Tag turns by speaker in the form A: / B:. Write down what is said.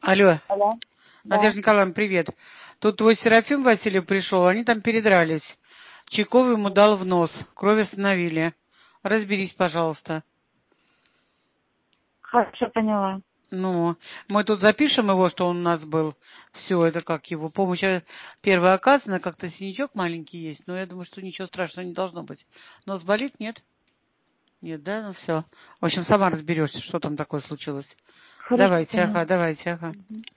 A: Алло,
B: Алло. Да.
A: Надежда Николаевна, привет. Тут твой Серафим Васильев пришел, они там передрались. Чайков ему дал в нос, кровь остановили. Разберись, пожалуйста.
B: Хорошо, поняла.
A: Ну, мы тут запишем его, что он у нас был. Все, это как его помощь первая оказана, как-то синячок маленький есть, но я думаю, что ничего страшного не должно быть. Нос болит, нет? Нет, да? Ну все. В общем, сама разберешься, что там такое случилось.
B: Хорошо,
A: Давайте,
B: поняла.
A: ага, давайте, ага.